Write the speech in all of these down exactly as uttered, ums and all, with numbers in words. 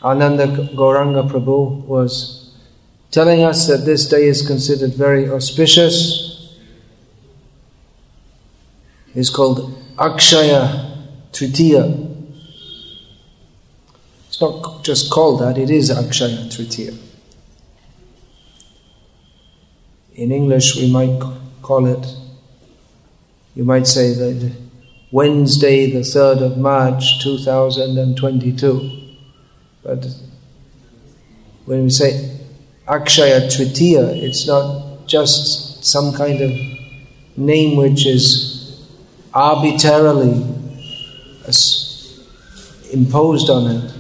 Ananda Gauranga Prabhu was telling us that this day is considered very auspicious. It's called Akshaya Tritiya. It's not just called that, it is Akshaya Tritiya. In English we might call it, you might say that Wednesday the third of March two thousand twenty-two. But when we say Akshaya Tritiya, it's not just some kind of name which is arbitrarily imposed on it,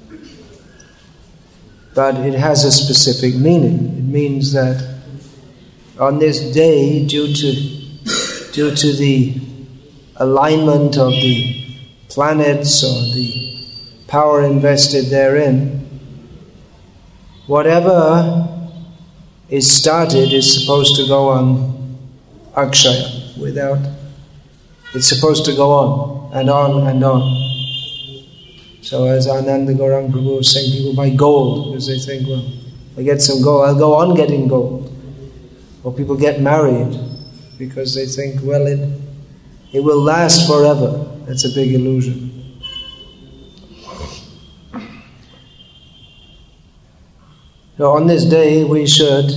but it has a specific meaning. It means that on this day, due to due to the alignment of the planets or the power invested therein, whatever is started is supposed to go on Akshaya, without, it's supposed to go on and on and on. So as Ananda Gauranga Prabhu was saying, people buy gold because they think, well, I get some gold, I'll go on getting gold. Or people get married because they think, well, it, it will last forever. That's a big illusion. So on this day we should,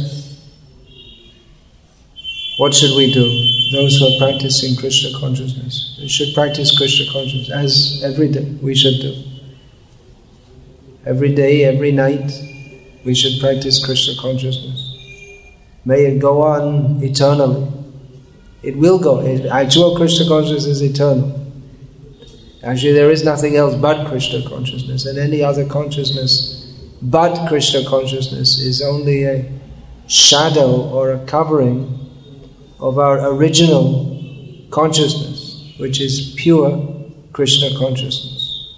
what should we do? Those who are practicing Krishna consciousness, we should practice Krishna consciousness as every day we should do. Every day, every night, we should practice Krishna consciousness. May it go on eternally. It will go. Actual Krishna consciousness is eternal. Actually, there is nothing else but Krishna consciousness, and any other consciousness but Krishna consciousness is only a shadow or a covering of our original consciousness, which is pure Krishna consciousness.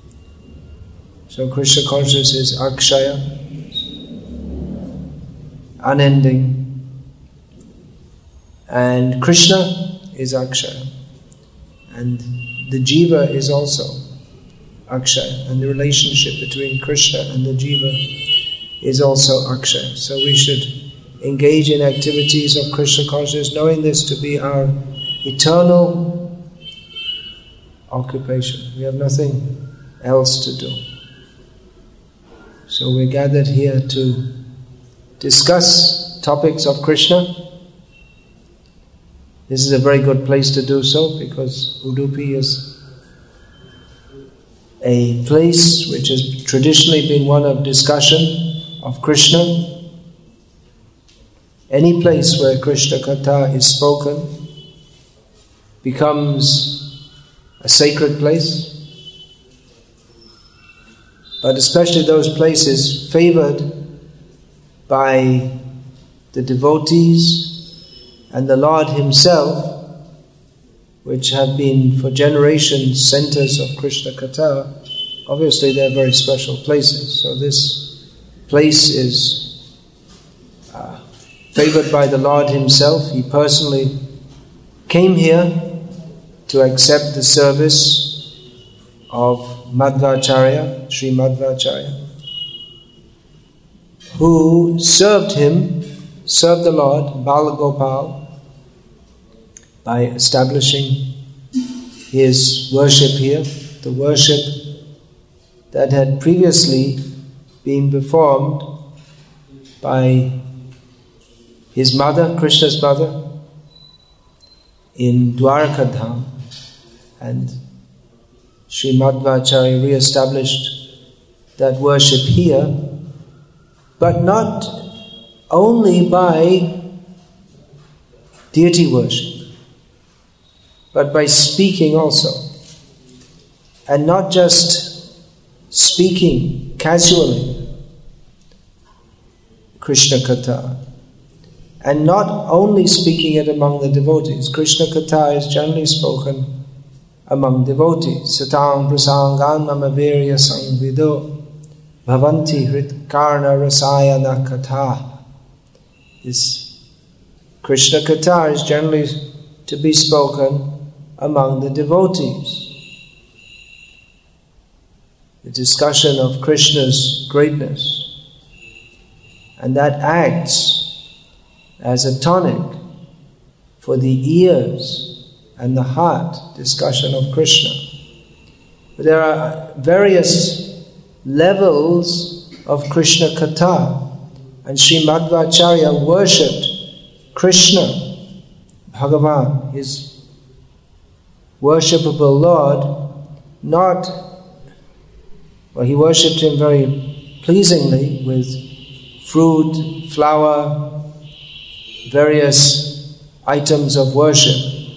So Krishna consciousness is Akshaya, unending, and Krishna is Akshaya, and the Jiva is also Akshaya, and the relationship between Krishna and the Jiva is also Akshaya. So we should engage in activities of Krishna consciousness, knowing this to be our eternal occupation. We have nothing else to do. So we're gathered here to discuss topics of Krishna. This is a very good place to do so, because Udupi is a place which has traditionally been one of discussion of Krishna. Any place where Krishna Katha is spoken becomes a sacred place, but especially those places favored by the devotees and the Lord Himself, which have been for generations centers of Krishna Katha. Obviously they're very special places. So this place is uh, favored by the Lord Himself. He personally came here to accept the service of Madhvacharya, Sri Madhvacharya, who served Him, served the Lord, Bala Gopal, by establishing his worship here, the worship that had previously been performed by his mother, Krishna's mother, in Dwarka Dham, and Sri Madhvacharya re-established that worship here, but not only by deity worship, but by speaking also. And not just speaking casually Krishna Katha, and not only speaking it among the devotees. Krishna Katha is generally spoken among devotees. Satam prasangan mama virya sangvido bhavanti hrit karna rasayana katha. This Krishna Katha is generally to be spoken among the devotees. the discussion of Krishna's greatness. And that acts as a tonic for the ears and the heart discussion of Krishna. But there are various levels of Krishna Katha, and Sri Madhvacharya worshipped Krishna, Bhagavan, his worshipable Lord, not, well, he worshipped him very pleasingly with fruit, flower, various items of worship.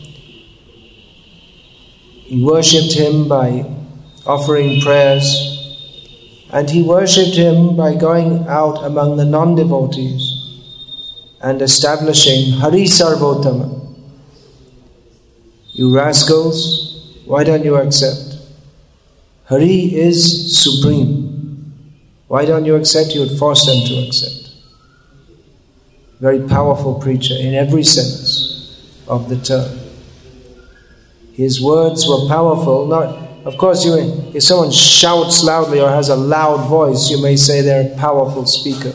He worshipped him by offering prayers, and he worshipped him by going out among the non-devotees and establishing Hari Sarvotama. You rascals, why don't you accept? Hari is supreme. Why don't you accept? You would force them to accept. Very powerful preacher in every sense of the term. His words were powerful. Not, of course, you, if someone shouts loudly or has a loud voice, you may say they're a powerful speaker.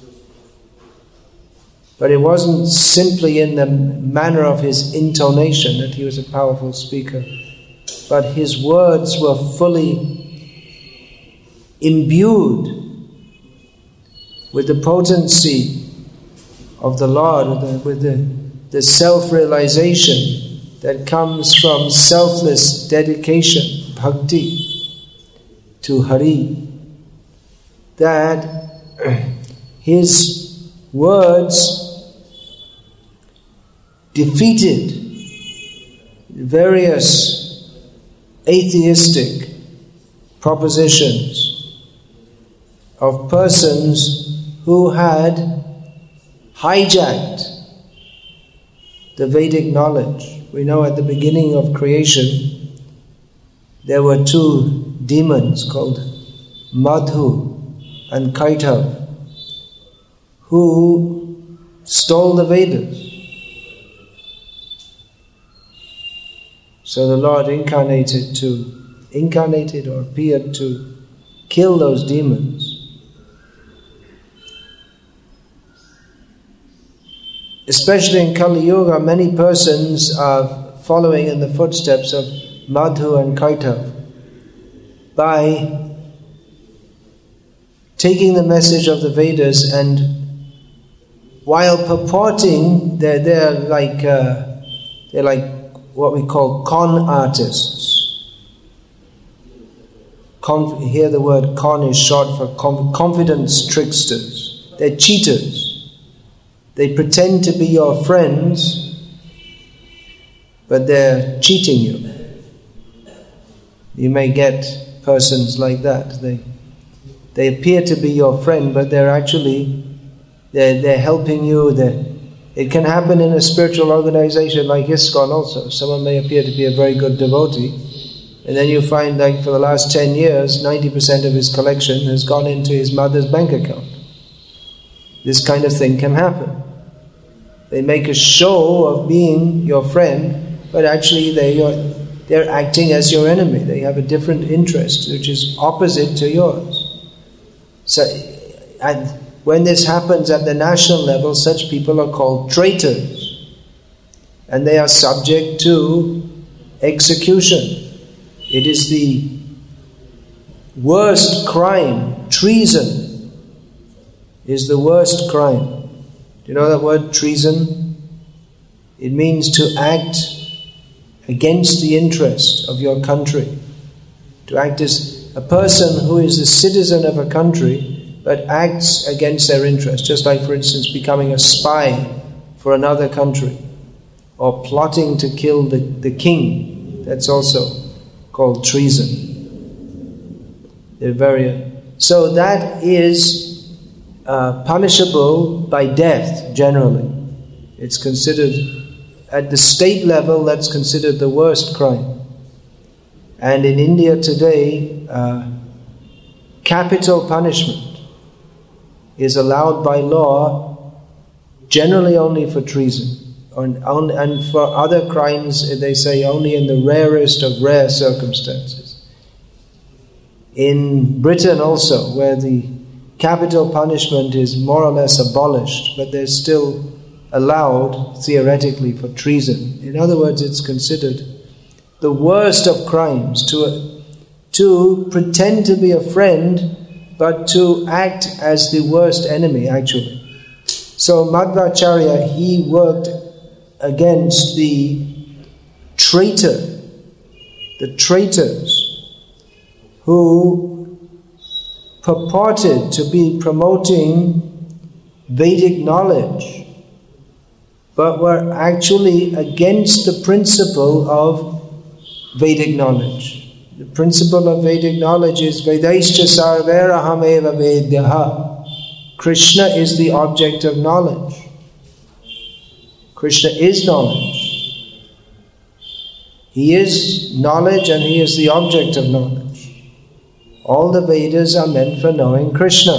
But it wasn't simply in the manner of his intonation that he was a powerful speaker, but his words were fully imbued with the potency of the Lord, with the, with the, the self-realization that comes from selfless dedication, bhakti, to Hari, that his words defeated various atheistic propositions of persons who had hijacked the Vedic knowledge. We know at the beginning of creation there were two demons called Madhu and Kaitav who stole the Vedas. So the Lord incarnated to, incarnated or appeared to kill those demons. Especially in Kali Yuga, many persons are following in the footsteps of Madhu and Kaitav by taking the message of the Vedas and while purporting, they're, they're like uh, they're like what we call con artists. Con, here the word con is short for conf, confidence tricksters. They're cheaters. They pretend to be your friends, but they're cheating you. You may get persons like that. They they appear to be your friend, but they're actually they're, they're helping you. They're, it can happen in a spiritual organization like ISKCON also. Someone may appear to be a very good devotee, and then you find like for the last ten years, ninety percent of his collection has gone into his mother's bank account. This kind of thing can happen. They make a show of being your friend, but actually they are, they're acting as your enemy. They have a different interest, which is opposite to yours. So, and when this happens at the national level, such people are called traitors, and they are subject to execution. It is the worst crime. Treason is the worst crime. Do you know that word, treason? It means to act against the interest of your country. To act as a person who is a citizen of a country but acts against their interest. Just like, for instance, becoming a spy for another country or plotting to kill the, the king. That's also called treason. They're very... So that is Uh, punishable by death, generally. It's considered, at the state level, that's considered the worst crime. And in India today, uh, capital punishment is allowed by law, generally only for treason. And, and for other crimes, they say only in the rarest of rare circumstances. In Britain also, where the capital punishment is more or less abolished, but they're still allowed theoretically for treason. In other words, it's considered the worst of crimes to, to pretend to be a friend, but to act as the worst enemy actually. So Madhvacharya, he worked against the traitor, the traitors who purported to be promoting Vedic knowledge, but were actually against the principle of Vedic knowledge. The principle of Vedic knowledge is Vedaischa sarveraham eva vedyaha. Krishna is the object of knowledge. Krishna is knowledge. He is knowledge and He is the object of knowledge. All the Vedas are meant for knowing Krishna.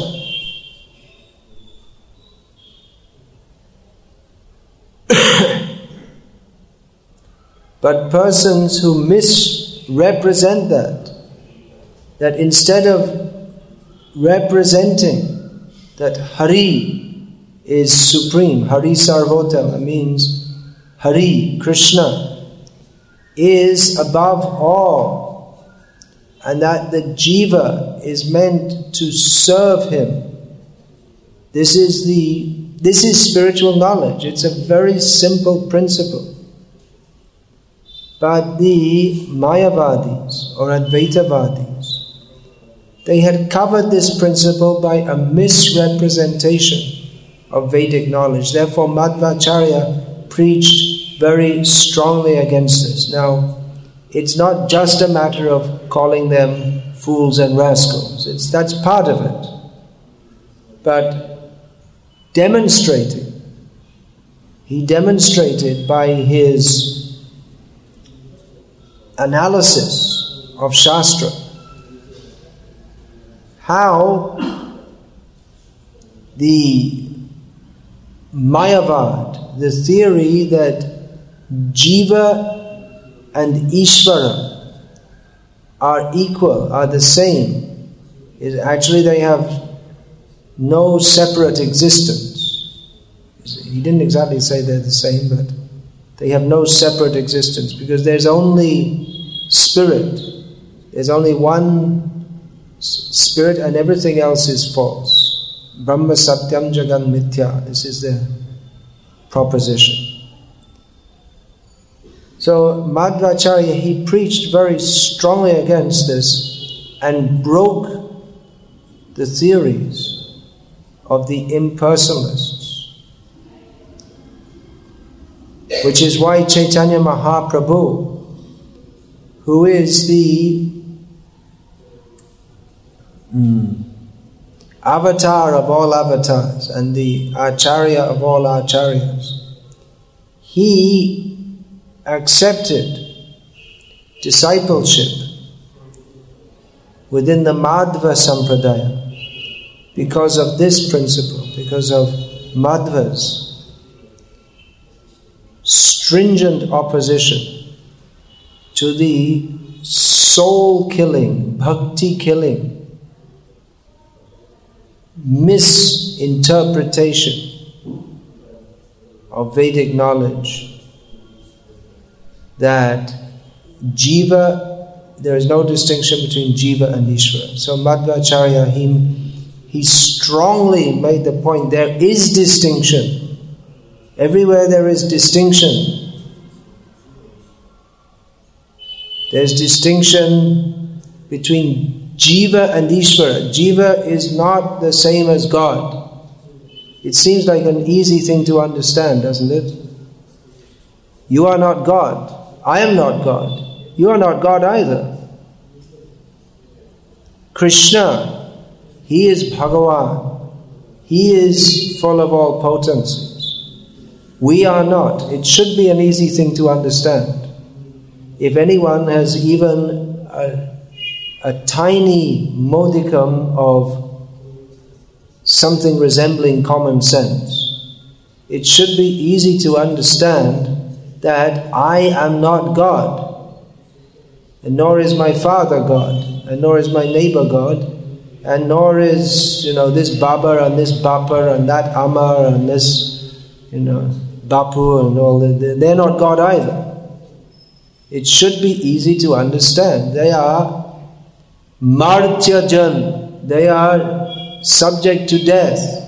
But persons who misrepresent that, that instead of representing that Hari is supreme, Hari Sarvotama means Hari, Krishna, is above all, and that the jiva is meant to serve him. This is the this is spiritual knowledge. It's a very simple principle. But the Mayavadis or Advaitavadis, they had covered this principle by a misrepresentation of Vedic knowledge. Therefore, Madhvacharya preached very strongly against this. Now, it's not just a matter of calling them fools and rascals. It's, that's part of it. But demonstrating, he demonstrated by his analysis of Shastra how the Mayavad, the theory that Jiva and Ishvara are equal, are the same, is actually they have no separate existence. He didn't exactly say they're the same, but they have no separate existence because there's only spirit. There's only one spirit and everything else is false. Brahma Satyam Jagan Mithya. This is the proposition. So Madhvacharya, he preached very strongly against this and broke the theories of the impersonalists. Which is why Chaitanya Mahaprabhu, who is the mm, avatar of all avatars and the acharya of all acharyas, he accepted discipleship within the Madhva Sampradaya because of this principle, because of Madhva's stringent opposition to the soul-killing, bhakti-killing misinterpretation of Vedic knowledge, that Jiva, there is no distinction between Jiva and Ishvara. So Madhvacharya, he, he strongly made the point, there is distinction. Everywhere there is distinction. There's distinction between Jiva and Ishvara. Jiva is not the same as God. It seems like an easy thing to understand, doesn't it? You are not God. I am not God. You are not God either. Krishna, He is Bhagavan. He is full of all potencies. We are not. It should be an easy thing to understand. If anyone has even a, a tiny modicum of something resembling common sense, it should be easy to understand that I am not God, and nor is my Father God. and nor is my neighbor God, and nor is, you know, this Baba and this Bappa and that Amar and this, you know, Bapu and all that. They're not God either. It should be easy to understand. They are Martyajan. They are subject to death.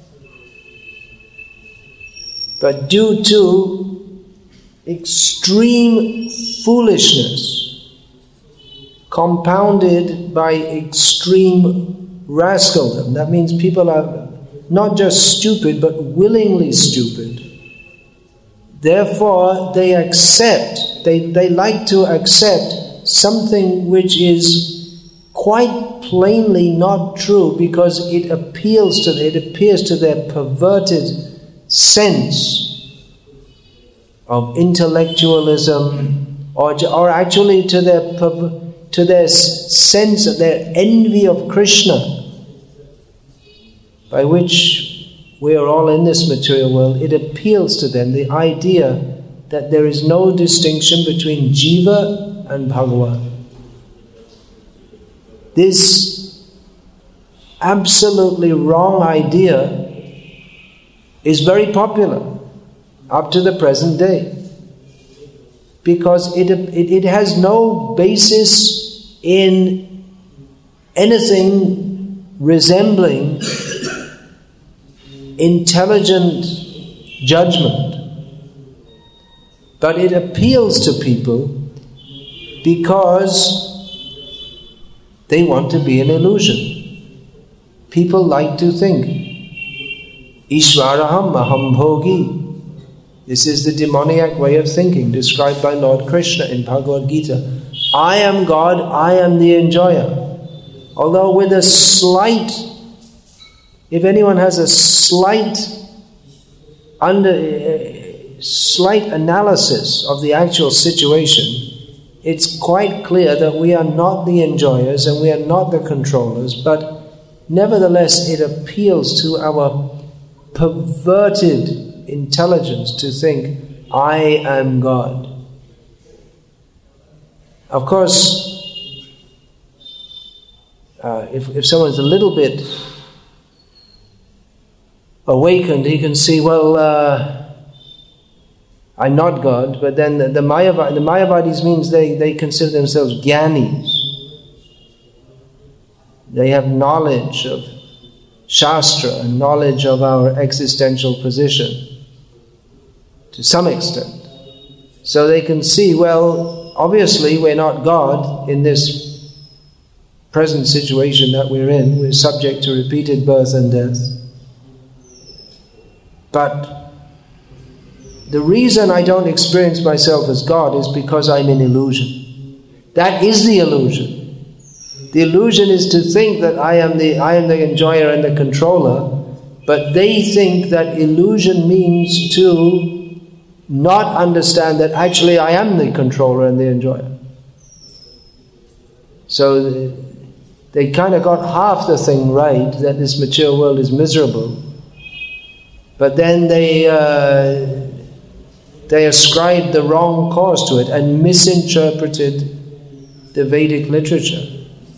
But due to extreme foolishness, compounded by extreme rascaldom, that means people are not just stupid, but willingly stupid. Therefore, they accept, they, they like to accept something which is quite plainly not true because it appeals to, it appears to their perverted sense of intellectualism, or or actually to their to their sense of their envy of Krishna, by which we are all in this material world. It appeals to them, the idea that there is no distinction between Jiva and Bhagavan. This absolutely wrong idea is very popular up to the present day, because it, it, it has no basis in anything resembling intelligent judgment. But it appeals to people because they want to be an illusion. People like to think, Ishvaraham aham bhogi. This is the demoniac way of thinking described by Lord Krishna in Bhagavad Gita. I am God, I am the enjoyer. Although with a slight, if anyone has a slight under uh, slight analysis of the actual situation, it's quite clear that we are not the enjoyers and we are not the controllers, but nevertheless it appeals to our perverted intelligence to think, I am God. Of course, uh, if, if someone's a little bit awakened, he can see, well, uh, I'm not God, but then the, the, Mayavad, the Mayavadis means they, they consider themselves Gyanis. They have knowledge of Shastra and knowledge of our existential position to some extent. So they can see, well, obviously we're not God in this present situation that we're in. We're subject to repeated birth and death. But the reason I don't experience myself as God is because I'm in illusion. That is the illusion. The illusion is to think that I am the I am the enjoyer and the controller, but they think that illusion means to not understand that actually I am the controller and the enjoyer. So they kind of got half the thing right, that this material world is miserable, but then they uh, they ascribed the wrong cause to it and misinterpreted the Vedic literature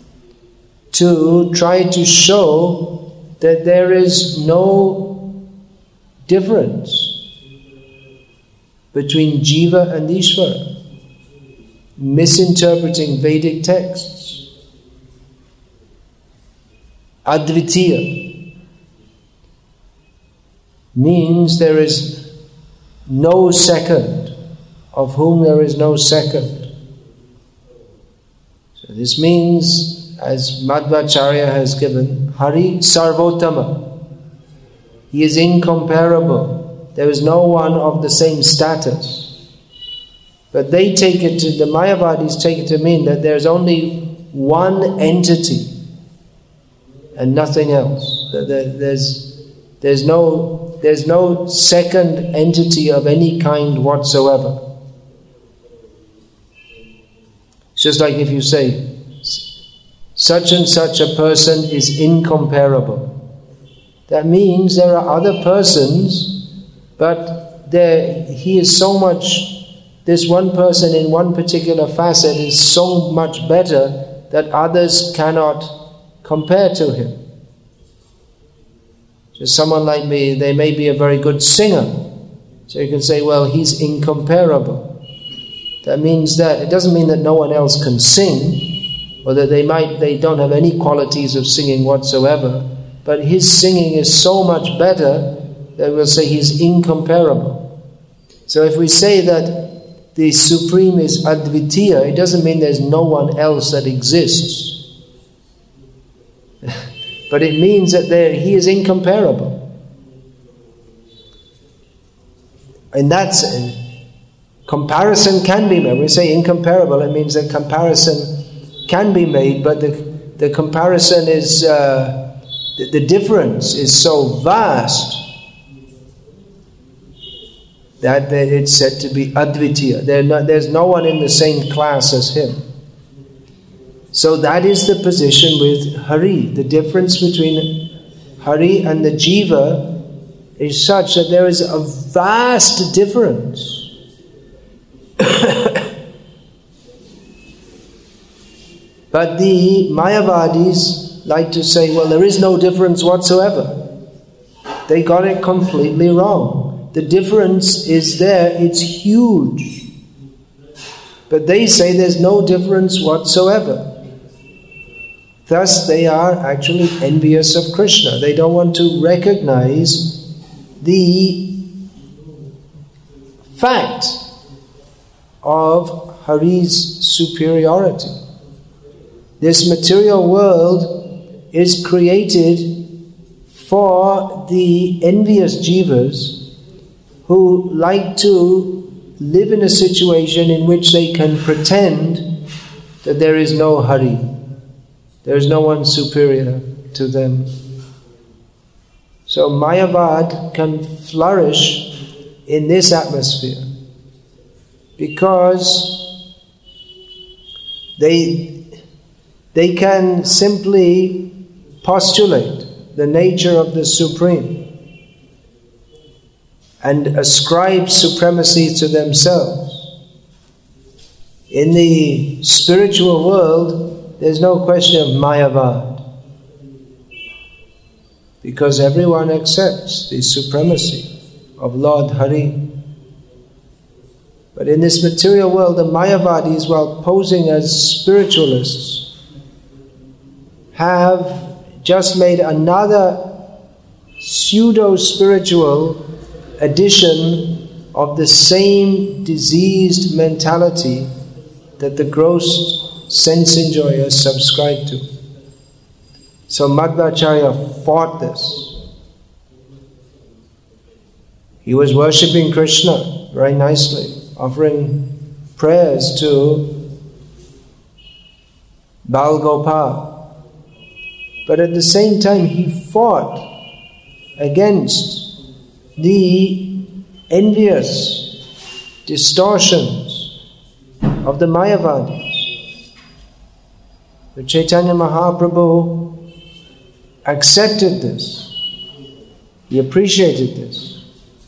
to try to show that there is no difference between Jiva and Ishvara, misinterpreting Vedic texts. Advitiya means there is no second, of whom there is no second. So this means, as Madhvacharya has given, Hari Sarvotama. He is incomparable. There is no one of the same status. But they take it to, the Mayavadis take it to mean that there's only one entity and nothing else. There's, there's, no, there's no second entity of any kind whatsoever. It's just like if you say, such and such a person is incomparable. That means there are other persons, but there he is so much, this one person in one particular facet is so much better that others cannot compare to him. Just someone like me, they may be a very good singer. So you can say, well, he's incomparable. That means that, it doesn't mean that no one else can sing, or that they might, they don't have any qualities of singing whatsoever, but his singing is so much better that we'll say he's incomparable. So if we say that the Supreme is Advitiya, it doesn't mean there's no one else that exists. But it means that there, he is incomparable. And that's, comparison can be made. When we say incomparable, it means that comparison can be made, but the, the comparison is, uh, the, the difference is so vast that it's said to be Advitiya. There no, there's no one in the same class as him. So that is the position with Hari. The difference between Hari and the Jiva is such that there is a vast difference. But the Mayavadis like to say, well, there is no difference whatsoever. They got it completely wrong. The difference is there, it's huge. But they say there's no difference whatsoever. Thus they are actually envious of Krishna. They don't want to recognize the fact of Hari's superiority. This material world is created for the envious jivas who like to live in a situation in which they can pretend that there is no Hari. There is no one superior to them. So Mayavad can flourish in this atmosphere because they they can simply postulate the nature of the Supreme and ascribe supremacy to themselves. In the spiritual world, there's no question of Mayavad, because everyone accepts the supremacy of Lord Hari. But in this material world, the Mayavadis, while posing as spiritualists, have just made another pseudo-spiritual addition of the same diseased mentality that the gross sense enjoyers subscribe to. So Madhvacharya fought this. He was worshipping Krishna very nicely, offering prayers to Bal Gopal. But at the same time, he fought against the envious distortions of the Mayavadis. But Chaitanya Mahaprabhu accepted this. He appreciated this.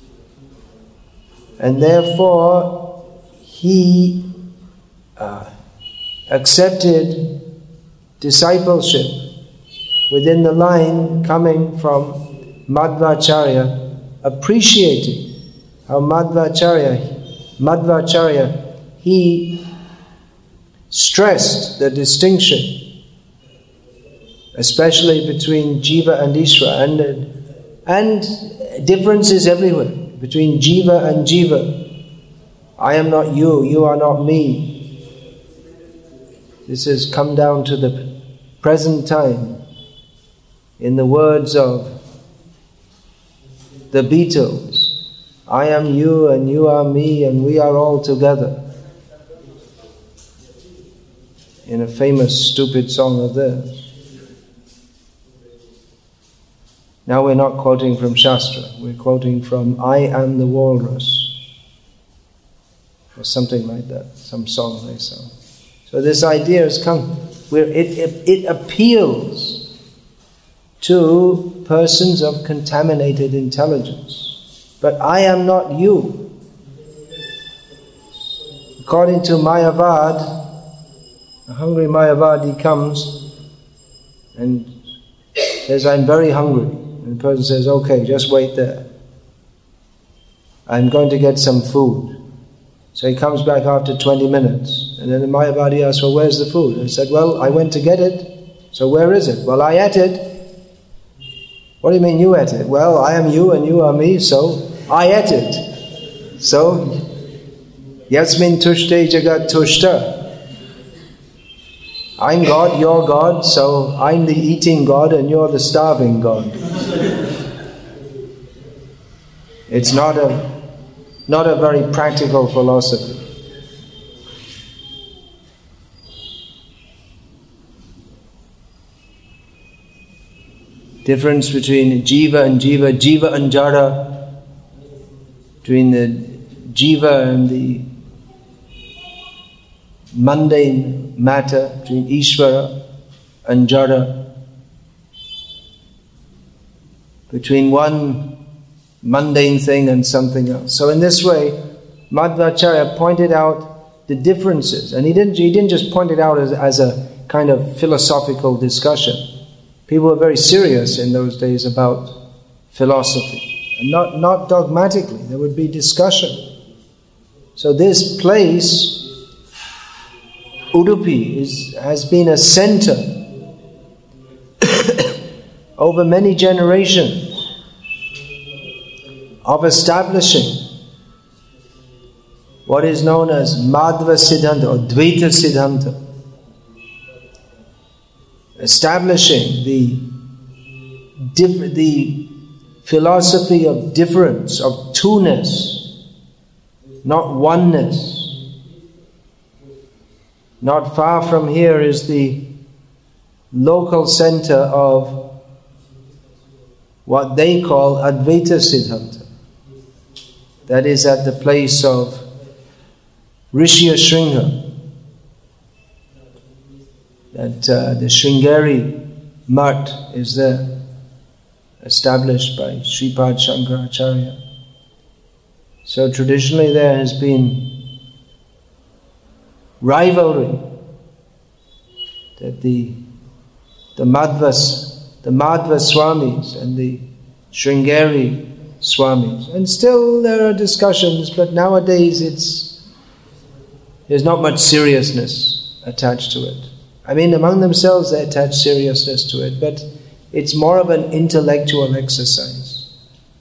And therefore, he uh, accepted discipleship within the line coming from Madhvacharya, appreciating how Madhvacharya, Madhvacharya, he stressed the distinction, especially between Jiva and Ishvara, and, and differences everywhere, between Jiva and Jiva. I am not you, you are not me. This has come down to the present time. In the words of the Beatles, I am you and you are me and we are all together. In a famous stupid song of theirs. Now we're not quoting from Shastra, we're quoting from I Am the Walrus, or something like that, some song they sung. So this idea has come, where it, it, it appeals to persons of contaminated intelligence. But I am not you. According to Mayavad, A hungry Mayavadi comes and says, I'm very hungry. And the person says, okay, just wait there. I'm going to get some food. So he comes back after twenty minutes. And then the Mayavadi asks, well, where's the food? And he said, well, I went to get it. So where is it? Well, I ate it. What do you mean you ate it? Well, I am you and you are me, so I ate it. So, Yasmin tushte jagat tushta. I'm God, you're God, so I'm the eating God and you're the starving God. It's not a not a very practical philosophy. Difference between jiva and jiva, jiva and jara, between the jiva and the mundane matter, between Ishvara and jara, between one mundane thing and something else. So in this way, Madhvacharya pointed out the differences, and he didn't he didn't just point it out as, as a kind of philosophical discussion. People were very serious in those days about philosophy, and not, not dogmatically. There would be discussion. So this place, Udupi, is, has been a center over many generations of establishing what is known as Madhva Siddhanta or Dvaita Siddhanta. Establishing the, diff- the philosophy of difference, of two-ness, not oneness. Not far from here is the local center of what they call Advaita Siddhanta. That is at the place of Rishya Shringha. That uh, the Sringeri Mutt is there, established by Sripad Shankaracharya. So traditionally there has been rivalry that the the Madhvas, the Madhva Swamis and the Sringeri Swamis, and still there are discussions, but nowadays it's there's not much seriousness attached to it. I mean, among themselves they attach seriousness to it, but it's more of an intellectual exercise.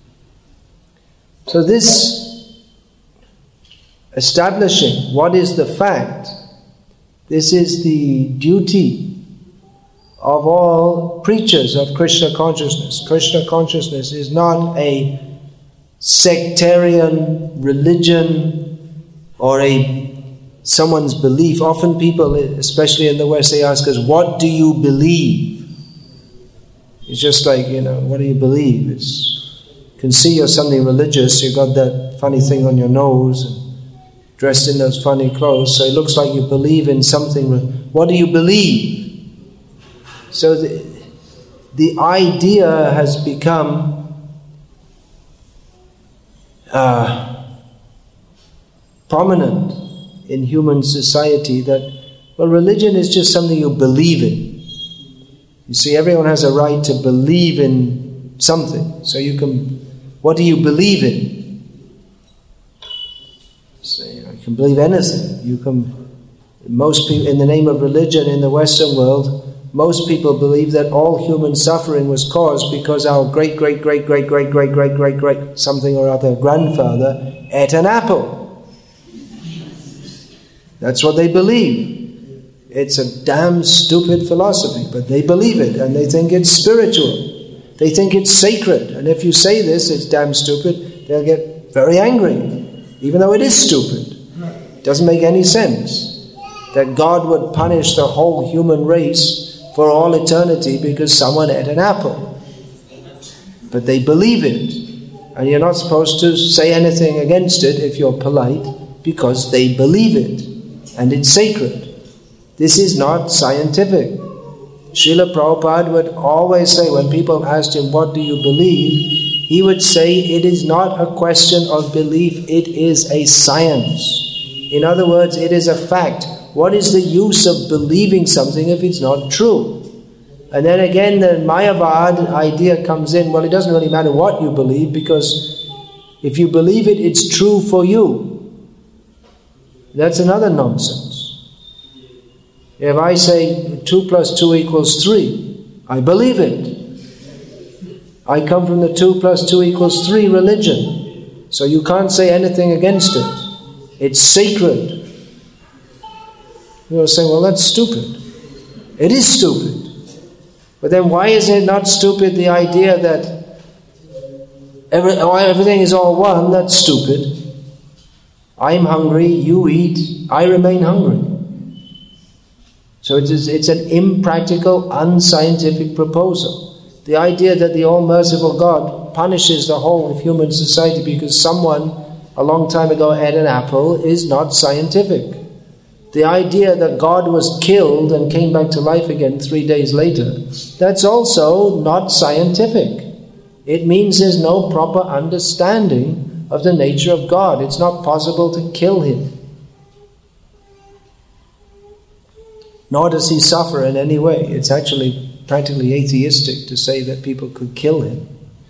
So this establishing what is the fact, this is the duty of all preachers of Krishna consciousness. Krishna consciousness is not a sectarian religion or a someone's belief. Often people, especially in the West, they ask us, what do you believe? It's just like, you know, what do you believe? It's, you can see you're something religious, you've got that funny thing on your nose, and dressed in those funny clothes, so it looks like you believe in something. What do you believe? So the, the idea has become uh, prominent in human society that, well, religion is just something you believe in. You see, everyone has a right to believe in something. So you can, what do you believe in? So, you know, you can believe anything. You can, most people, in the name of religion in the Western world, most people believe that all human suffering was caused because our great, great, great, great, great, great, great, great, great, something or other grandfather ate an apple. That's what they believe. It's a damn stupid philosophy, but they believe it and they think it's spiritual. They think it's sacred. And if you say this, it's damn stupid, they'll get very angry, even though it is stupid. It doesn't make any sense that God would punish the whole human race for all eternity because someone ate an apple. But they believe it. And you're not supposed to say anything against it if you're polite, because they believe it. And it's sacred. This is not scientific. Srila Prabhupada would always say, when people asked him, what do you believe? He would say, it is not a question of belief, it is a science. In other words, it is a fact. what is the use of believing something if it's not true? And then again the Mayavad idea comes in, well, it doesn't really matter what you believe, because if you believe it, it's true for you. That's another nonsense. If I say two plus two equals three, I believe it. I come from the two plus two equals three religion. So you can't say anything against it. It's sacred. You'll say, well, that's stupid. It is stupid. But then why is it not stupid, the idea that every, everything is all one? That's stupid. I'm hungry, you eat, I remain hungry. So it is, it's an impractical, unscientific proposal. The idea that the all-merciful God punishes the whole of human society because someone a long time ago ate an apple is not scientific. The idea that God was killed and came back to life again three days later, that's also not scientific. It means there's no proper understanding of the nature of God. It's not possible to kill Him. Nor does He suffer in any way. It's actually practically atheistic to say that people could kill Him.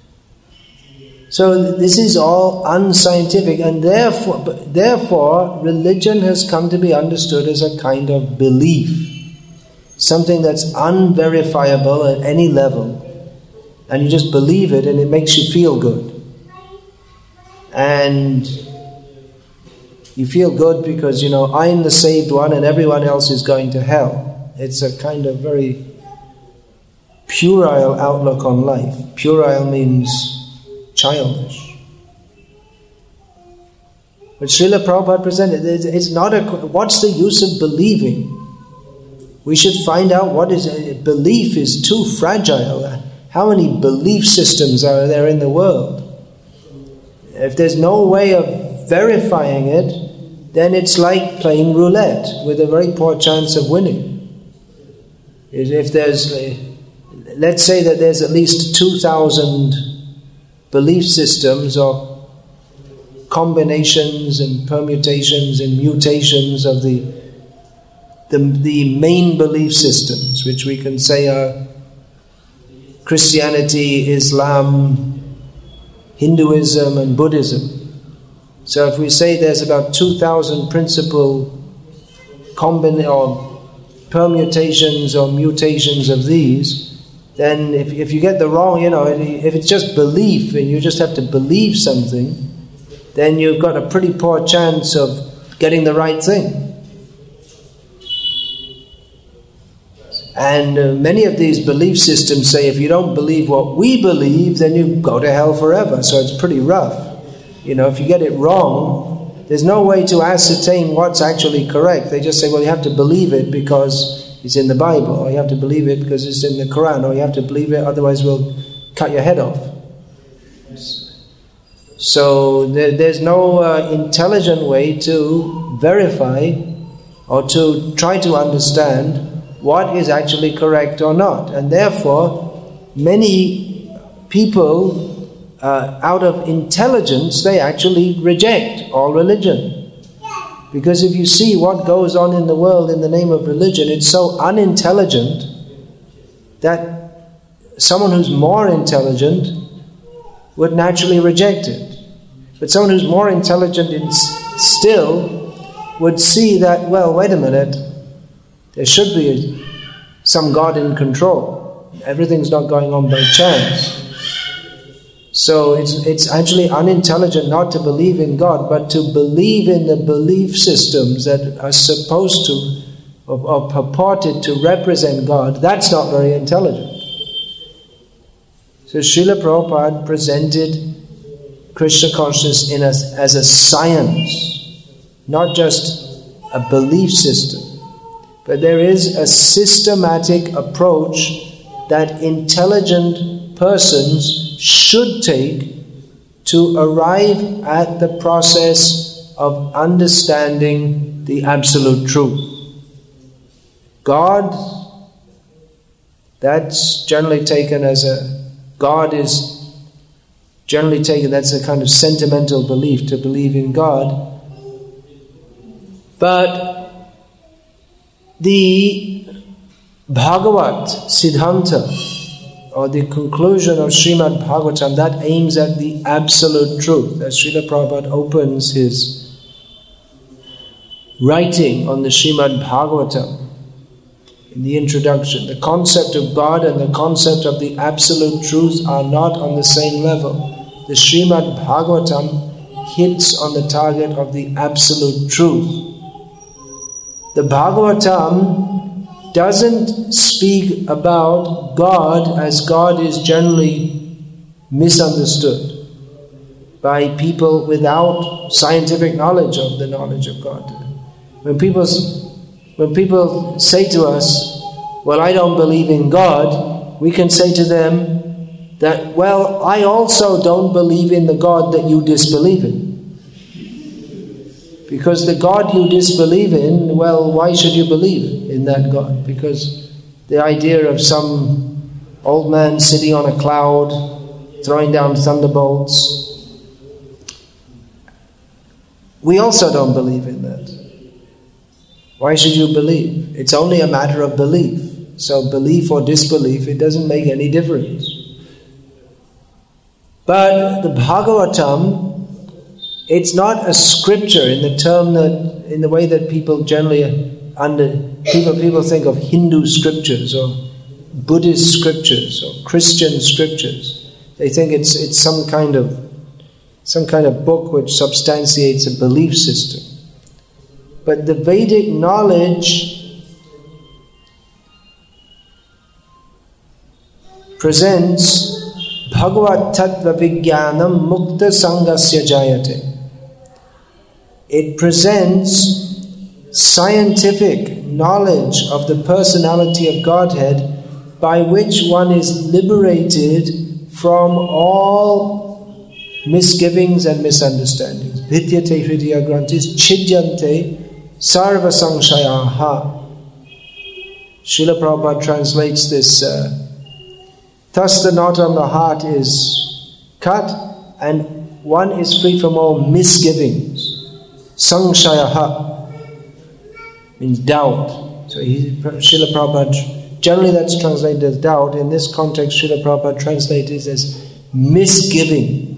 So this is all unscientific, and therefore, therefore religion has come to be understood as a kind of belief, something that's unverifiable at any level, and you just believe it and it makes you feel good. And you feel good because, you know, I'm the saved one and everyone else is going to hell. It's a kind of very puerile outlook on life. Puerile means childish. But Srila Prabhupada presented, it's not a, what's the use of believing? We should find out what is, belief is too fragile. How many belief systems are there in the world? If there's no way of verifying it, then it's like playing roulette with a very poor chance of winning. If there's, let's say that there's at least two thousand belief systems or combinations and permutations and mutations of the, the the main belief systems, which we can say are Christianity, Islam, Hinduism and Buddhism. So if we say there's about two thousand principal combin- or permutations or mutations of these, then if, if you get the wrong, you know, if it's just belief and you just have to believe something, then you've got a pretty poor chance of getting the right thing. And uh, many of these belief systems say if you don't believe what we believe, then you go to hell forever. So it's pretty rough. You know, if you get it wrong, there's no way to ascertain what's actually correct. They just say, well, you have to believe it because it's in the Bible, or you have to believe it because it's in the Quran, or you have to believe it, otherwise we'll cut your head off. So there, there's no uh, intelligent way to verify or to try to understand what is actually correct or not. And therefore, many people, uh, out of intelligence, they actually reject all religion. Because if you see what goes on in the world in the name of religion, it's so unintelligent that someone who's more intelligent would naturally reject it. But someone who's more intelligent in still would see that, well, wait a minute, there should be some God in control. Everything's not going on by chance. So it's it's actually unintelligent not to believe in God, but to believe in the belief systems that are supposed to, or, or purported to represent God. That's not very intelligent. So Srila Prabhupada presented Krishna consciousness in a, as a science, not just a belief system. But there is a systematic approach that intelligent persons should take to arrive at the process of understanding the absolute truth. God, that's generally taken as a, God is generally taken, that's a kind of sentimental belief, to believe in God. But The Bhagavat Siddhanta, or the conclusion of Srimad Bhagavatam, that aims at the absolute truth. As Srila Prabhupada opens his writing on the Srimad Bhagavatam, in the introduction, the concept of God and the concept of the absolute truth are not on the same level. The Srimad Bhagavatam hits on the target of the absolute truth. The Bhagavatam doesn't speak about God as God is generally misunderstood by people without scientific knowledge of the knowledge of God. When people, when people say to us, well, I don't believe in God, we can say to them that, well, I also don't believe in the God that you disbelieve in. Because the God you disbelieve in, well, why should you believe in that God? Because the idea of some old man sitting on a cloud, throwing down thunderbolts, we also don't believe in that. Why should you believe? It's only a matter of belief. So belief or disbelief, it doesn't make any difference. But the Bhagavatam, it's not a scripture in the term that, in the way that people generally under people people think of Hindu scriptures or Buddhist scriptures or Christian scriptures. They think it's it's some kind of some kind of book which substantiates a belief system. But the Vedic knowledge presents Bhagavat Tattva Vijnanam Mukta Sangasya Jayate. It presents scientific knowledge of the personality of Godhead by which one is liberated from all misgivings and misunderstandings. Vidyate hridaya grantis chidyante sarva sangshayaha. Srila Prabhupada translates this, uh, thus the knot on the heart is cut and one is free from all misgivings. Sangshayaha means doubt. So he, Srila Prabhupada, generally that's translated as doubt. In this context, Srila Prabhupada translates it as misgiving.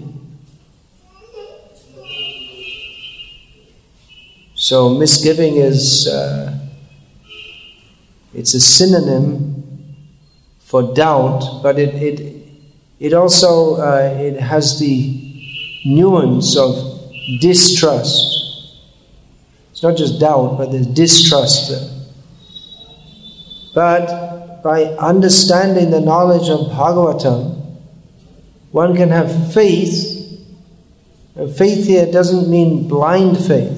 So misgiving is, uh, it's a synonym for doubt, but it it, it also, uh, it has the nuance of distrust. It's not just doubt, but there's distrust there. But by understanding the knowledge of Bhagavatam, one can have faith. Now, faith here doesn't mean blind faith,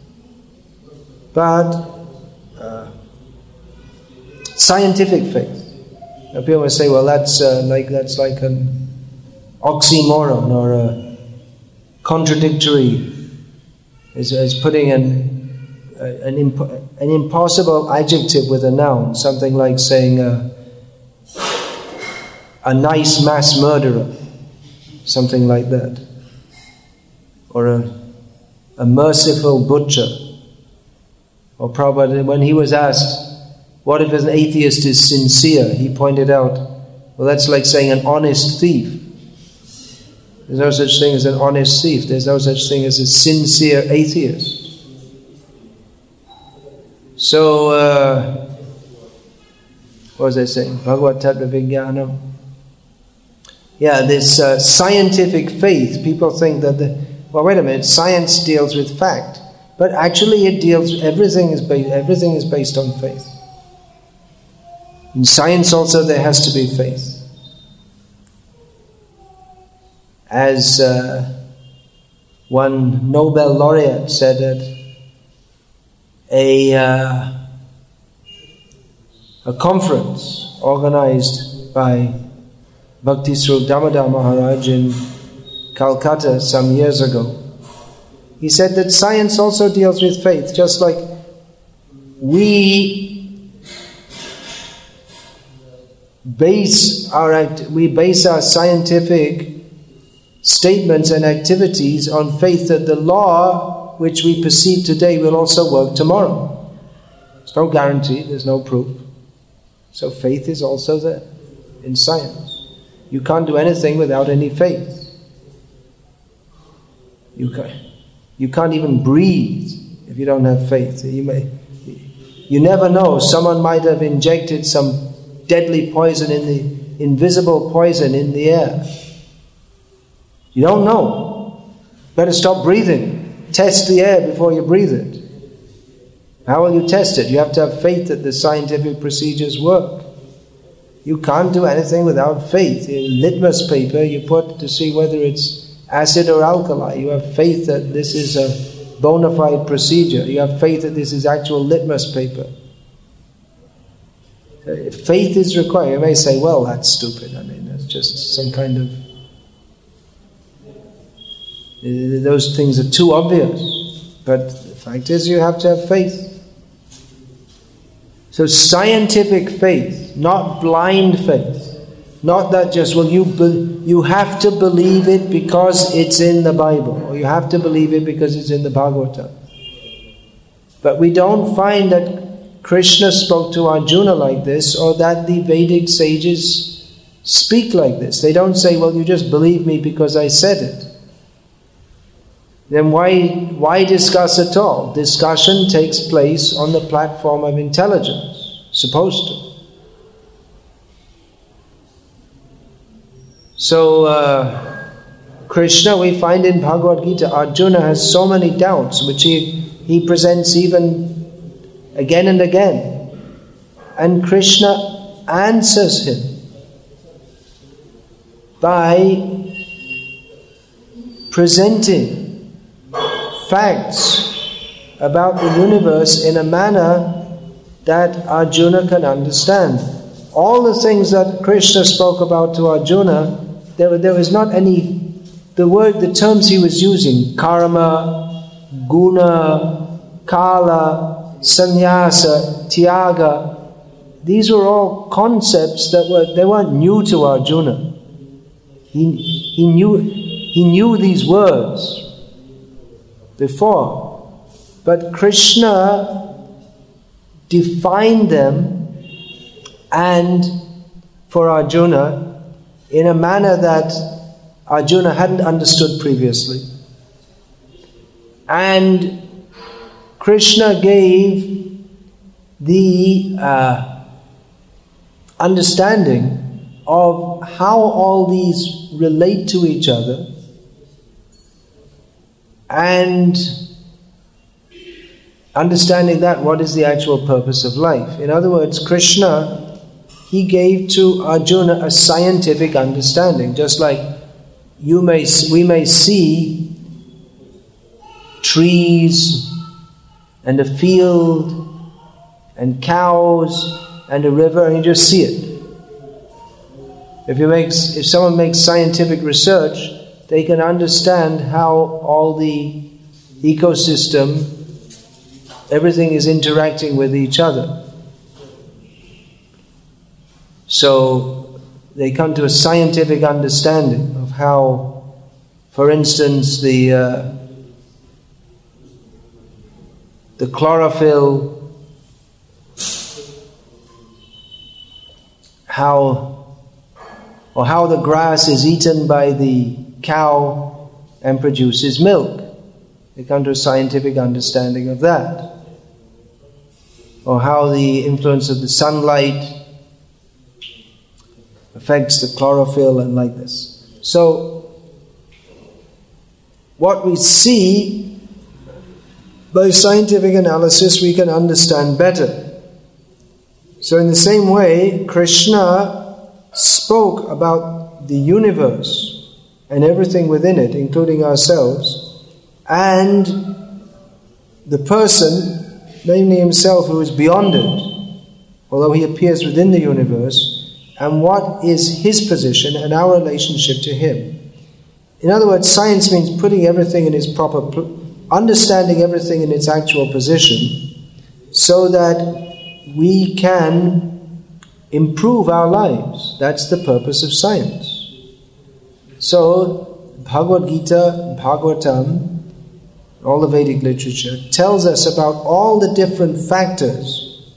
but uh, scientific faith. Now, people will say, "Well, that's uh, like that's like an oxymoron or a contradictory." It's, it's putting an An, imp- an impossible adjective with a noun, something like saying uh, a nice mass murderer, something like that, or a, a merciful butcher. Or Prabhupada, when he was asked, what if an atheist is sincere? He pointed out, well, that's like saying an honest thief. There's no such thing as an honest thief. There's no such thing as a sincere atheist. So, uh, what was I saying? Bhagavat Tattva Vijnanam. Yeah, this uh, scientific faith, people think that, the, well, wait a minute, science deals with fact. But actually it deals, everything is based, everything is based on faith. In science also there has to be faith. As uh, one Nobel laureate said that A, uh, a conference organized by Bhakti Swarup Damodar Maharaj in Calcutta some years ago. He said that science also deals with faith, just like we base our act- we base our scientific statements and activities on faith that the law which we perceive today will also work tomorrow. There's no guarantee, there's no proof. So faith is also there in science. You can't do anything without any faith. You can't, you can't even breathe if you don't have faith. You may, you never know. Someone might have injected some deadly poison in the invisible poison in the air. You don't know. Better stop breathing. Test the air before you breathe it. How will you test it? You have to have faith that the scientific procedures work. You can't do anything without faith. In litmus paper you put to see whether it's acid or alkali. You have faith that this is a bona fide procedure. You have faith that this is actual litmus paper. If faith is required, you may say, well, that's stupid. I mean, that's just some kind of... Those things are too obvious. But the fact is you have to have faith. So scientific faith, not blind faith. Not that just, well, you be, you have to believe it because it's in the Bible, or you have to believe it because it's in the Bhagavatam. But we don't find that Krishna spoke to Arjuna like this, or that the Vedic sages speak like this. They don't say, well, you just believe me because I said it. Then why, why discuss at all? Discussion takes place on the platform of intelligence. Supposed to. So, uh, Krishna, we find in Bhagavad Gita, Arjuna has so many doubts, which he, he presents even again and again. And Krishna answers him by presenting facts about the universe in a manner that Arjuna can understand. All the things that Krishna spoke about to Arjuna, there, there was not any, the word, the terms he was using, karma, guna, kala, sannyasa, tyaga, these were all concepts that were, they weren't new to Arjuna. He, he knew, he knew these words before, but Krishna defined them and for Arjuna in a manner that Arjuna hadn't understood previously. And Krishna gave the uh, understanding of how all these relate to each other, and understanding that, what is the actual purpose of life? In other words, Krishna, he gave to Arjuna a scientific understanding, just like you may, we may see trees and a field and cows and a river, and you just see it. If you make, if someone makes scientific research, they can understand how all the ecosystem, everything is interacting with each other. So they come to a scientific understanding of how, for instance, the uh, the chlorophyll, how or how the grass is eaten by the cow and produces milk. They come to a scientific understanding of that. Or how the influence of the sunlight affects the chlorophyll and like this. So, what we see by scientific analysis we can understand better. So in the same way, Krishna spoke about the universe and everything within it, including ourselves, and the person, namely himself, who is beyond it, although he appears within the universe, and what is his position and our relationship to him. In other words, science means putting everything in its proper, pl- understanding everything in its actual position, so that we can improve our lives. That's the purpose of science. So, Bhagavad Gita, Bhagavatam, all the Vedic literature tells us about all the different factors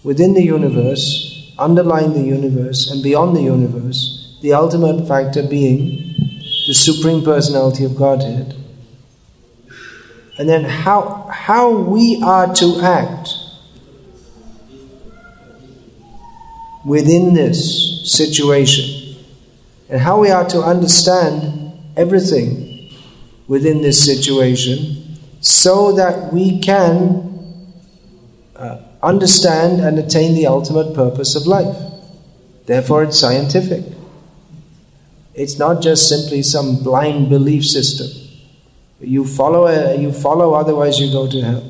within the universe, underlying the universe, and beyond the universe, the ultimate factor being the Supreme Personality of Godhead. And then how, how we are to act within this situation, and how we are to understand everything within this situation, so that we can uh, understand and attain the ultimate purpose of life. Therefore it's scientific. It's not just simply some blind belief system. You follow, a, you follow, otherwise you go to hell.